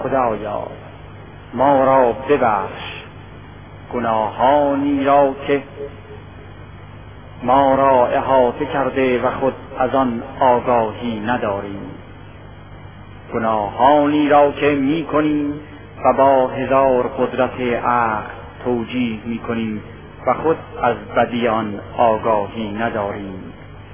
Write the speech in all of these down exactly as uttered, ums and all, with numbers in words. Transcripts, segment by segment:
خدایا ما را ببخش گناهانی را که ما را احاطه کرده و خود از آن آگاهی نداریم، گناهانی را که می کنیم و با هزار قدرت عقل توجیه می کنیم و خود از بدی آن آگاهی نداریم.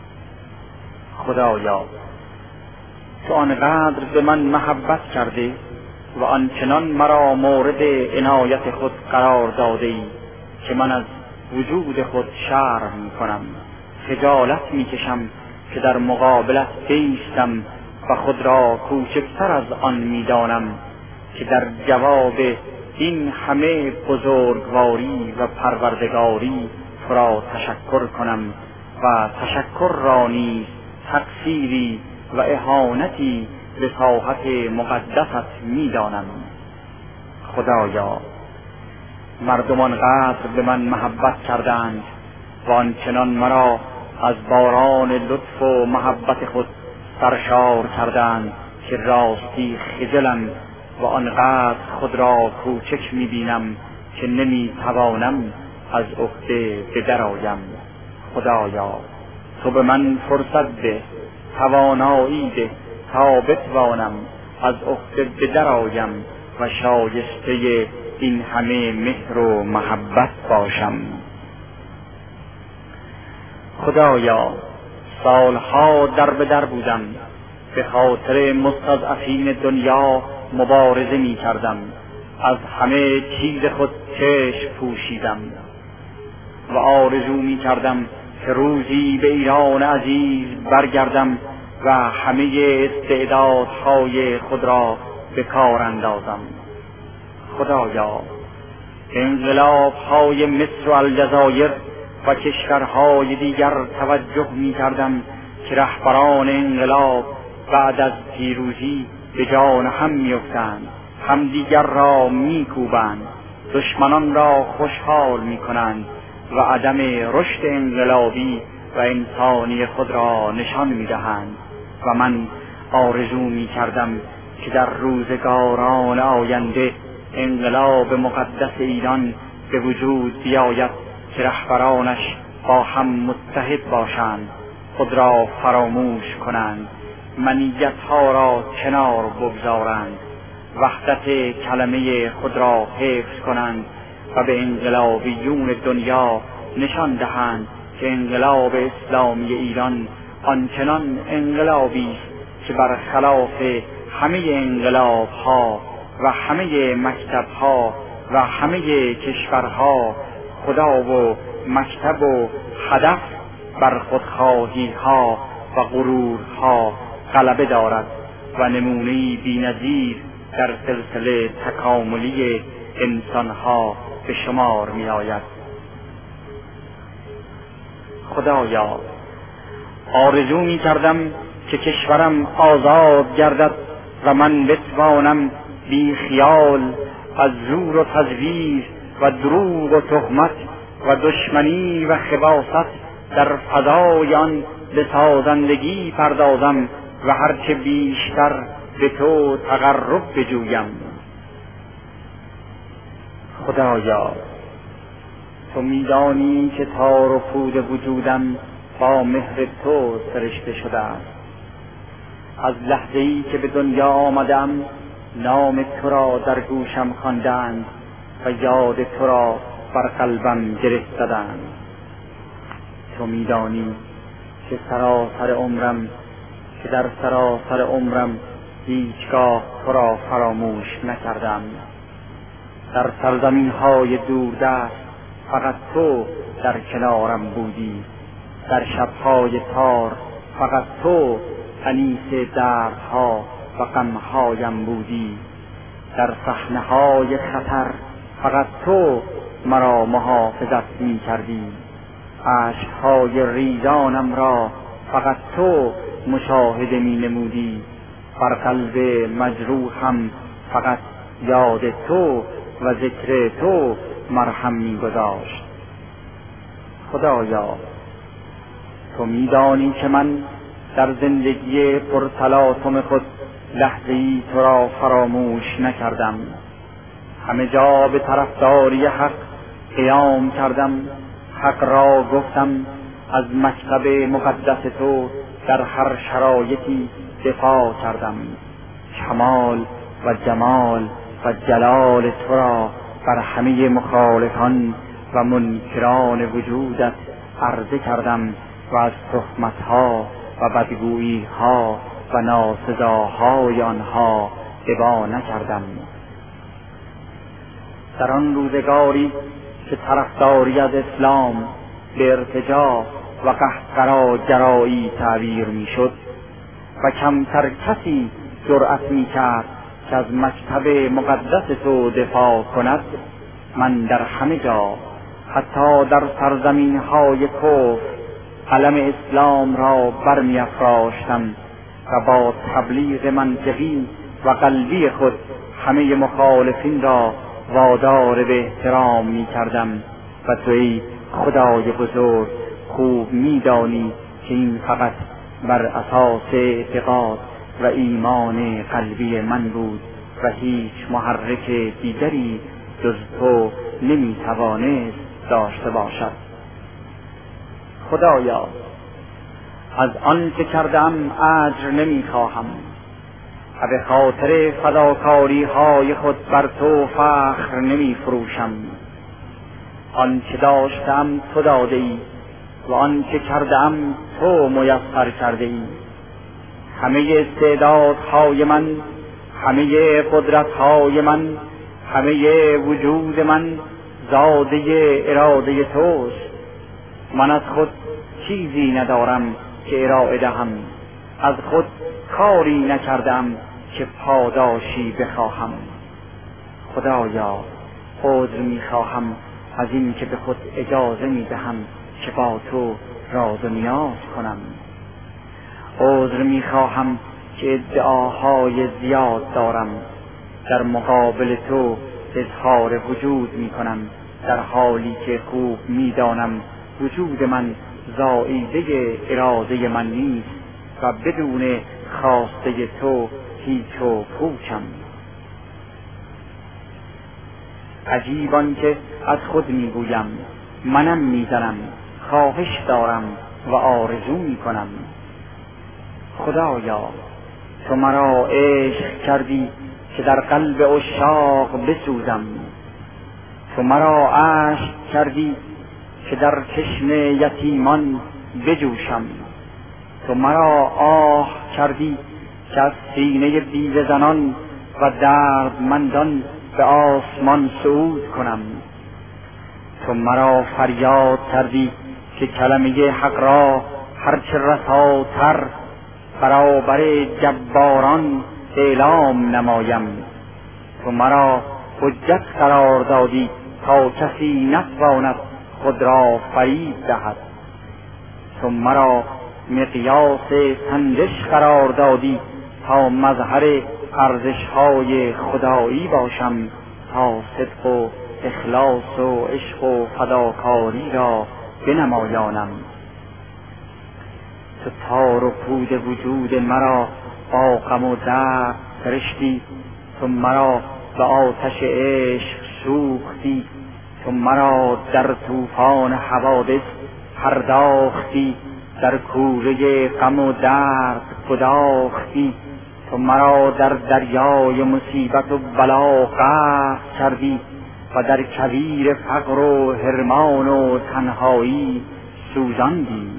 خدایا تو آنقدر به من محبت کرده و آنچنان مرا مورد عنایت خود قرار داده ای که من از وجود خود شرم می کنم، خجالت می کشم که در مقابلت بایستم و خود را کوچکتر از آن می دانم که در جواب این همه بزرگواری و پروردگاری تو را تشکر کنم و تشکر را نیز تقصیری و اهانتی به ساحت مقدست می دانم. خدایا مردمان قدر به من محبت کردند و آنچنان مرا از باران لطف و محبت خود سرشار کردند که راستی خجلم و آنقدر خود را کوچک می بینم که نمی توانم از عهده به درآیم. خدایا تو به من فرصت ده، توانایی ده تا بتوانم از عهده به درآیم و شایسته این همه مهر و محبت باشم. خدایا سالها در به در بودم، به خاطر مستضعفین دنیا مبارزه می کردم، از همه چیز خود چشم پوشیدم و آرزو می کردم که روزی به ایران عزیز برگردم و همه استعدادهای خود را به کار اندازم. خدایا انقلاب‌های مصر و الجزایر و کشورهای دیگر توجه می کردم که رهبران انقلاب بعد از پیروزی به جان هم می افتند، همدیگر را می کوبند، دشمنان را خوشحال می کنند و عدم رشد انقلابی و انسانی خود را نشان می دهند و من آرزو می کردم که در روزگاران آینده انقلاب مقدس ایران به وجود بیاید که رهبرانش با هم متحد باشند، خود را فراموش کنند، منیت‌ها را کنار بگذارند، وحدت کلمه خود را حفظ کنند و به انقلابیون دنیا نشان دهند که انقلاب اسلامی ایران آنچنان انقلابی است که برخلاف همه انقلاب‌ها و همه مکتب‌ها و همه کشورها خدا و مکتب و هدف بر خودخواهی‌ها و غرورها غلبه دارد و نمونه‌ای بی‌نظیر در سلسله تکاملی انسان‌ها به شمار می‌آید. خدایا آرزو می‌کردم که کشورم آزاد گردد و من بتوانم بی خیال از زور و تزویر و دروغ و تهمت و دشمنی و خباثت در فضای آن به سازندگی پردازم و هرچه بیشتر به تو تقرب بجویم. خدایا تو میدانی که تار و پود وجودم با مهر تو سرشته شده است. از لحظه‌ای که به دنیا آمدم نام تو را در گوشم خواندند و یاد تو را بر قلبم گره زدند. تو میدانی که سراسر عمرم که در سراسر عمرم هیچگاه تو را فراموش نکردم. در سرزمین‌های دوردست فقط تو در کنارم بودی، در شب‌های تار فقط تو انیس دردها و غم‌هایم بودی، در صحنه‌های خطر فقط تو مرا محافظت می‌کردی، اشک‌های ریزانم را فقط تو مشاهده می‌نمودی، بر قلب مجروحم فقط یاد تو و ذکر تو مرهم می‌گذاشت. خدایا تو می‌دانی که من در زندگی پرتلاطم خود لحظه‌ای تو را فراموش نکردم. همه جا به طرفداری حق قیام کردم، حق را گفتم، از مکتب مقدس تو در هر شرایطی دفاع کردم. کمال و جمال و جلال تو را بر همه مخالفان و منکران وجودت عرضه کردم و از تهمت‌ها و بدگویی‌ها و ناسزاهای آنها ابا نکردم. در آن روزگاری که طرفداری از اسلام به ارتجاع و قهقراگرایی تعبیر میشد و کمتر کسی جرأت میکرد که از مکتب مقدس تو دفاع کند، من در همه جا، حتی در سرزمین‌های کفر، علم اسلام را برمی افراشتم و با تبلیغ منطقی و قلبی خود همه مخالفین را وادار به احترام می کردم و تو ای خدای بزرگ خوب می دانی که این فقط بر اساس اعتقاد و ایمان قلبی من بود و هیچ محرک دیگری جز تو نمی توانست داشته باشد. خدایا، از آن که کردم اجر نمی خواهم و به خاطر فداکاری های خود بر تو فخر نمی فروشم. آن که داشتم تو داده ای و آن که کردم تو میسر کرده ای. همه استعدادهای من، همه قدرتهای من، همه وجود من زاده اراده توست. من از خود چیزی ندارم که ارائه دهم، از خود کاری نکردم که پاداشی بخواهم. خدایا، عذر میخواهم از این که به خود اجازه میدهم که با تو راز و نیاز کنم. عذر میخواهم که ادعاهای زیاد دارم، در مقابل تو اظهار وجود میکنم، در حالی که خوب میدانم وجود من زائیده اراده من نیست و بدون خواسته تو هیچ و پوچم. عجیب آن که از خود میگویم، منم میزنم، خواهش دارم و آرزو میکنم. خدایا، تو مرا عشق کردی که در قلب عشاق بسوزم، تو مرا عشق کردی که در چشم یتیمان بجوشم، تو مرا آه کردی که از سینه بیوه زنان و دردمندان به آسمان صعود کنم، تو مرا فریاد کردی که کلمه حق را هرچه رساتر برابر جباران اعلام نمایم، تو مرا حجت قرار دادی تا کسی نتواند خود را فریب دهد، تو مرا مقیاس سنجش قرار دادی تا مظهر ارزش‌های خدایی باشم، تا صدق و اخلاص و عشق و فداکاری را بنمایانم. تو تار و پود وجود مرا با غم و درد فرشتی، تو مرا به آتش عشق سوختی، تو مرا در طوفان حوادث پرداختی، در کوره غم و درد گداختی، تو مرا در دریای مصیبت و بلا غرق کردی و در کویر فقر و حرمان و تنهایی سوزاندی.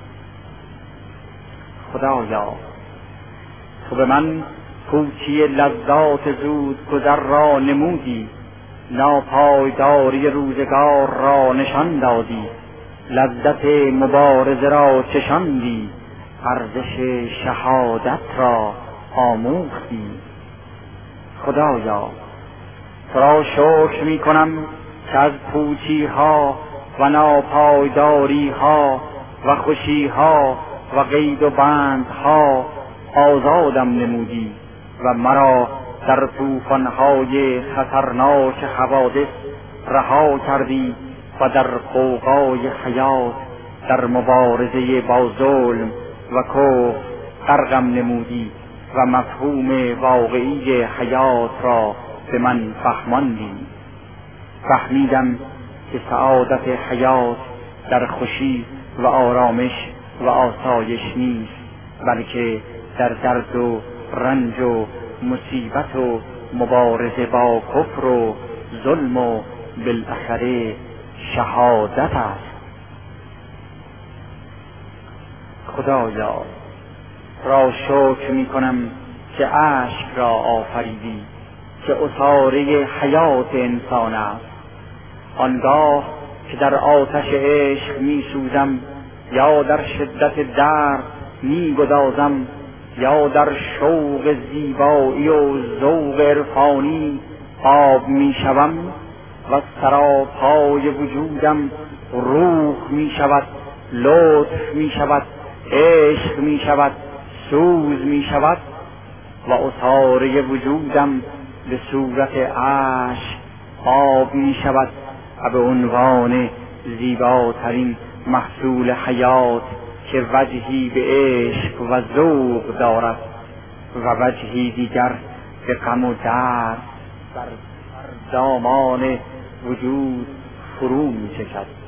خدایا، تو به من پوچی لذات زود گذر را نمودی، ناپایداری روزگار را نشان دادی، لذت مبارزه را چشاندی، ارزش شهادت را آموختی. خدایا، تو را شکر می کنم که از پوچی ها و ناپایداری ها و خوشی ها و قید و بند ها آزادم نمودی و مرا در طوفان های خطرناک حوادث رها کردی و در غوغای حیات در مبارزه با ظلم و کفر غرقم نمودی و مفهوم واقعی حیات را به من فهماندی. فهمیدم که سعادت حیات در خوشی و آرامش و آسایش نیست، بلکه در درد و رنج و مصیبت و مبارزه با کفر و ظلم و بالاخره شهادت است. خدایا را شکر می کنم که عشق را آفریدی که عصاره حیات انسان است. آنگاه که در آتش عشق می سوزم یا در شدت درد می گدازم یا در شوق زیبایی و ذوق عرفانی آب می شوم و سراپای وجودم روح می شود، لطف می شود، عشق می شود، سوز می شود و عصاره وجودم به صورت عشق آب می شود و به عنوان زیباترین محصول حیات که وجهی به عشق و ذوق دارد و وجهی دیگر به غم و درد بر دامان وجود فرو می چکد.